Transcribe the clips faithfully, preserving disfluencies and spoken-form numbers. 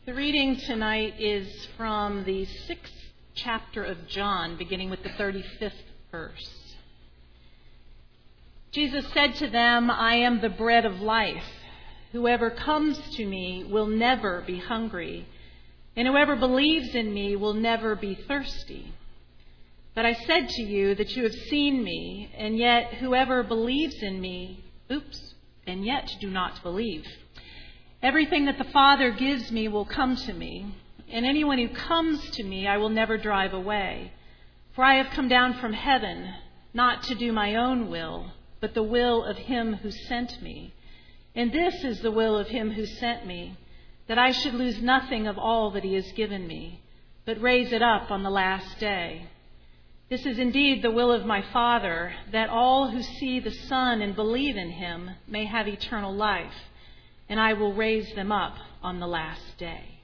The reading tonight is from the sixth chapter of John, beginning with the thirty-fifth verse. Jesus said to them, "I am the bread of life. Whoever comes to me will never be hungry, and whoever believes in me will never be thirsty. But I said to you that you have seen me, and yet whoever believes in me, oops, and yet do not believe. Everything that the Father gives me will come to me, and anyone who comes to me I will never drive away. For I have come down from heaven, not to do my own will, but the will of him who sent me. And this is the will of him who sent me, that I should lose nothing of all that he has given me, but raise it up on the last day. This is indeed the will of my Father, that all who see the Son and believe in him may have eternal life, and I will raise them up on the last day."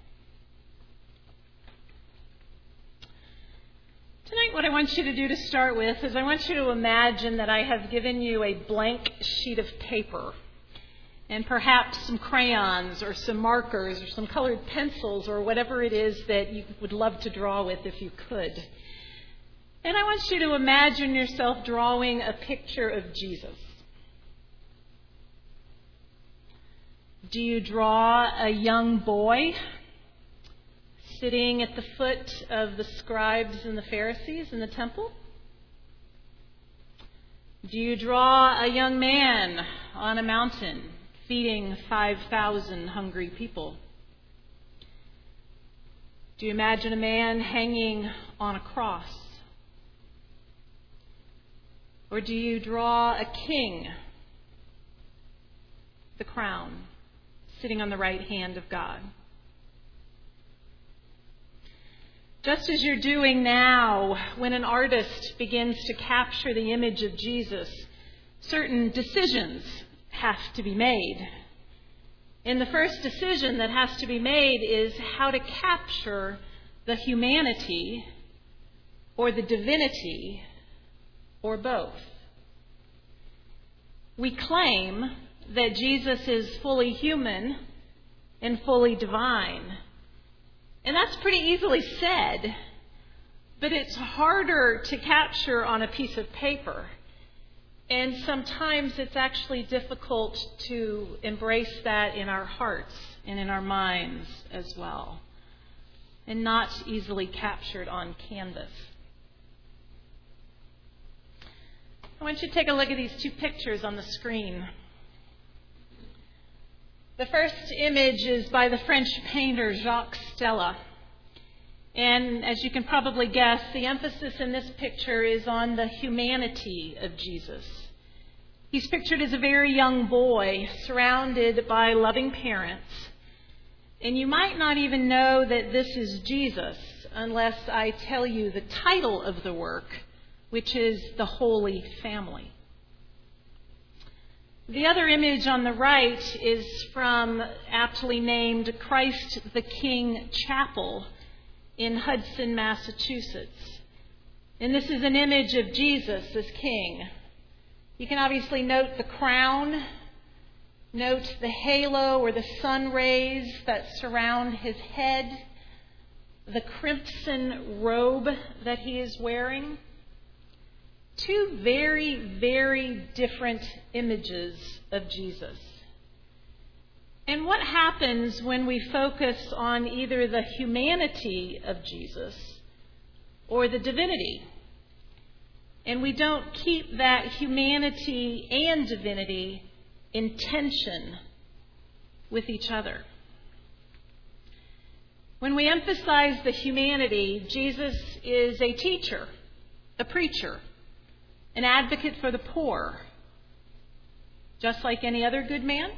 Tonight, what I want you to do to start with is I want you to imagine that I have given you a blank sheet of paper and perhaps some crayons or some markers or some colored pencils or whatever it is that you would love to draw with if you could. And I want you to imagine yourself drawing a picture of Jesus. Do you draw a young boy sitting at the foot of the scribes and the Pharisees in the temple? Do you draw a young man on a mountain feeding five thousand hungry people? Do you imagine a man hanging on a cross? Or do you draw a king, the crown, sitting on the right hand of God? Just as you're doing now, when an artist begins to capture the image of Jesus, certain decisions have to be made. And the first decision that has to be made is how to capture the humanity or the divinity or both. We claim that Jesus is fully human and fully divine. And that's pretty easily said, but it's harder to capture on a piece of paper. And sometimes it's actually difficult to embrace that in our hearts and in our minds as well, and not easily captured on canvas. I want you to take a look at these two pictures on the screen. The first image is by the French painter Jacques Stella. And as you can probably guess, the emphasis in this picture is on the humanity of Jesus. He's pictured as a very young boy, surrounded by loving parents. And you might not even know that this is Jesus unless I tell you the title of the work, which is The Holy Family. The other image on the right is from aptly named Christ the King Chapel in Hudson, Massachusetts. And this is an image of Jesus as King. You can obviously note the crown, note the halo or the sun rays that surround his head, the crimson robe that he is wearing. Two very, very different images of Jesus. And what happens when we focus on either the humanity of Jesus or the divinity? And we don't keep that humanity and divinity in tension with each other. When we emphasize the humanity, Jesus is a teacher, a preacher, an advocate for the poor, just like any other good man.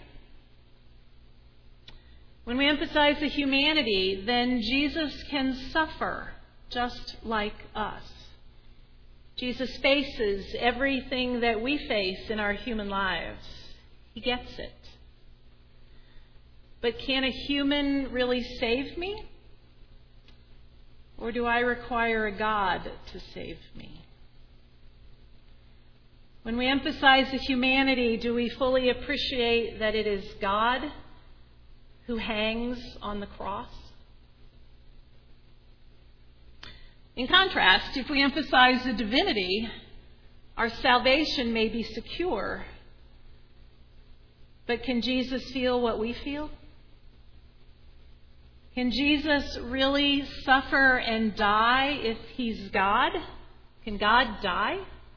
When we emphasize the humanity, then Jesus can suffer just like us. Jesus faces everything that we face in our human lives. He gets it. But can a human really save me? Or do I require a God to save me? When we emphasize the humanity, do we fully appreciate that it is God who hangs on the cross? In contrast, if we emphasize the divinity, our salvation may be secure. But can Jesus feel what we feel? Can Jesus really suffer and die if he's God? Can God die?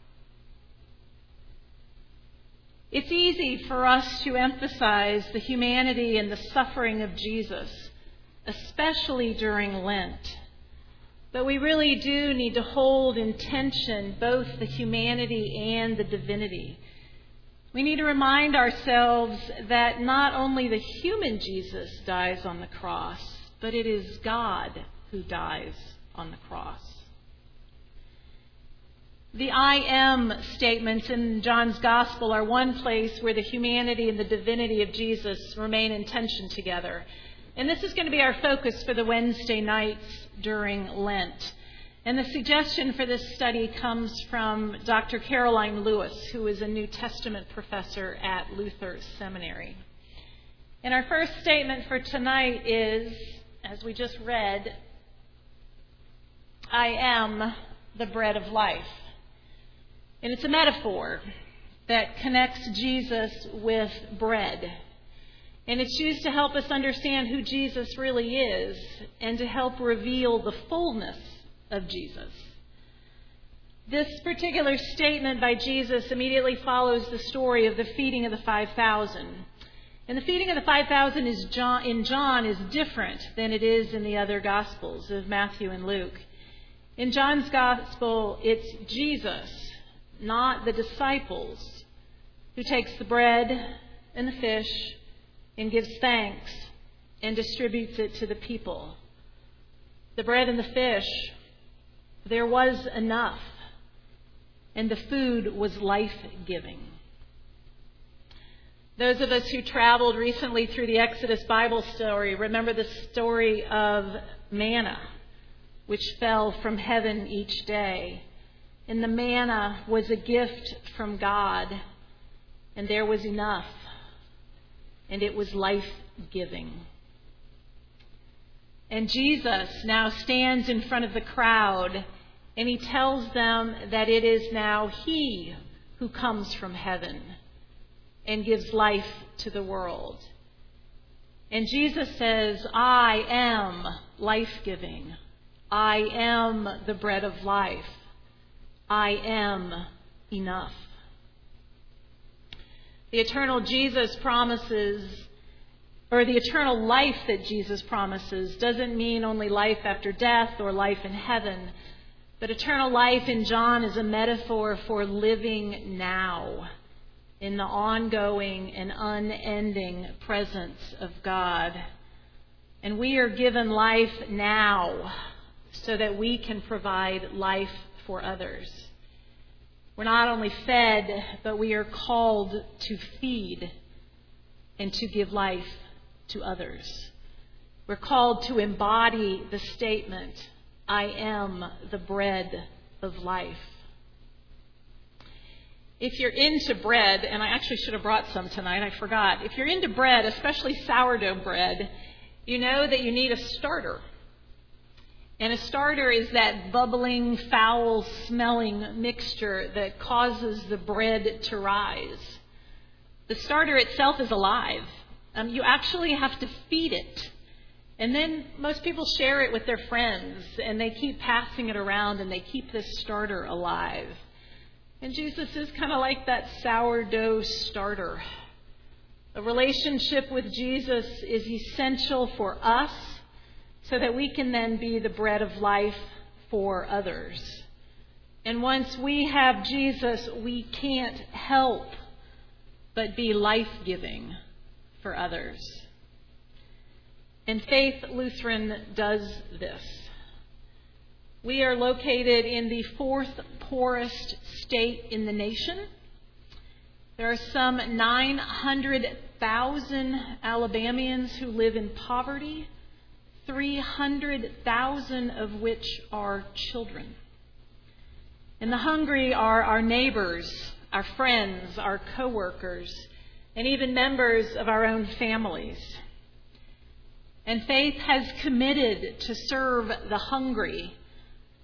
It's easy for us to emphasize the humanity and the suffering of Jesus, especially during Lent. But we really do need to hold in tension both the humanity and the divinity. We need to remind ourselves that not only the human Jesus dies on the cross, but it is God who dies on the cross. The I am statements in John's Gospel are one place where the humanity and the divinity of Jesus remain in tension together. And this is going to be our focus for the Wednesday nights during Lent. And the suggestion for this study comes from Doctor Caroline Lewis, who is a New Testament professor at Luther Seminary. And our first statement for tonight is, as we just read, I am the bread of life. And it's a metaphor that connects Jesus with bread. And it's used to help us understand who Jesus really is and to help reveal the fullness of Jesus. This particular statement by Jesus immediately follows the story of the feeding of the five thousand. And the feeding of the five thousand is John, in John is different than it is in the other Gospels of Matthew and Luke. In John's Gospel, it's Jesus, not the disciples, who takes the bread and the fish and gives thanks and distributes it to the people. The bread and the fish, there was enough, and the food was life-giving. Those of us who traveled recently through the Exodus Bible story remember the story of manna, which fell from heaven each day. And the manna was a gift from God, and there was enough, and it was life-giving. And Jesus now stands in front of the crowd, and he tells them that it is now he who comes from heaven and gives life to the world. And Jesus says, I am life-giving. I am the bread of life. I am enough. The eternal Jesus promises, or the eternal life that Jesus promises, doesn't mean only life after death or life in heaven. But eternal life in John is a metaphor for living now in the ongoing and unending presence of God. And we are given life now so that we can provide life for others. We're not only fed, but we are called to feed and to give life to others. We're called to embody the statement, I am the bread of life. If you're into bread, and I actually should have brought some tonight, I forgot. If you're into bread, especially sourdough bread, you know that you need a starter. And a starter is that bubbling, foul-smelling mixture that causes the bread to rise. The starter itself is alive. Um, you actually have to feed it. And then most people share it with their friends, and they keep passing it around, and they keep this starter alive. And Jesus is kind of like that sourdough starter. A relationship with Jesus is essential for us, so that we can then be the bread of life for others. And once we have Jesus, we can't help but be life-giving for others. And Faith Lutheran does this. We are located in the fourth poorest state in the nation. There are some nine hundred thousand Alabamians who live in poverty, three hundred thousand of which are children. And the hungry are our neighbors, our friends, our co-workers, and even members of our own families. And Faith has committed to serve the hungry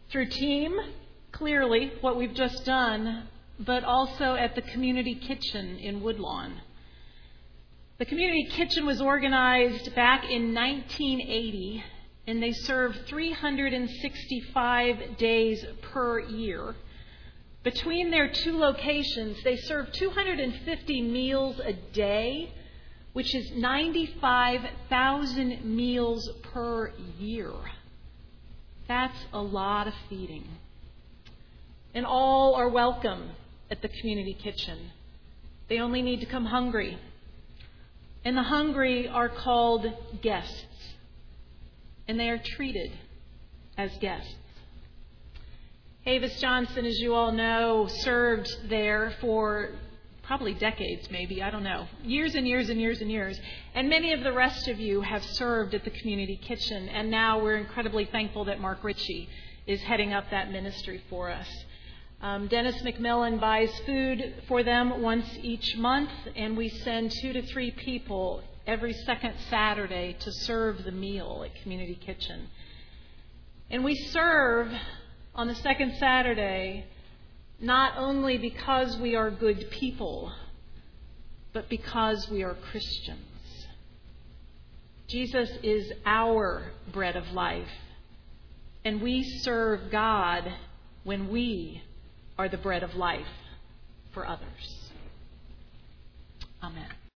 through team, clearly, what we've just done, but also at the community kitchen in Woodlawn. The community kitchen was organized back in nineteen eighty, and they serve three hundred sixty-five days per year. Between their two locations, they serve two hundred fifty meals a day, which is ninety-five thousand meals per year. That's a lot of feeding. And all are welcome at the community kitchen. They only need to come hungry. And the hungry are called guests. And they are treated as guests. Avis Johnson, as you all know, served there for probably decades, maybe, I don't know, years and years and years and years. And many of the rest of you have served at the community kitchen. And now we're incredibly thankful that Mark Ritchie is heading up that ministry for us. Um, Dennis McMillan buys food for them once each month, and we send two to three people every second Saturday to serve the meal at Community Kitchen. And we serve on the second Saturday not only because we are good people, but because we are Christians. Jesus is our bread of life, and we serve God when we are the bread of life for others. Amen.